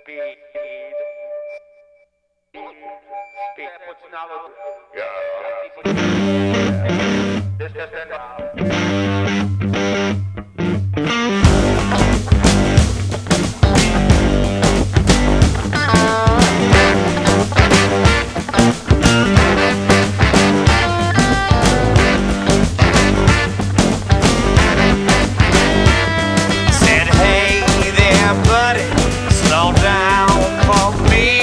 Speed. Speed. Said, hey there, buddy, slow down for me.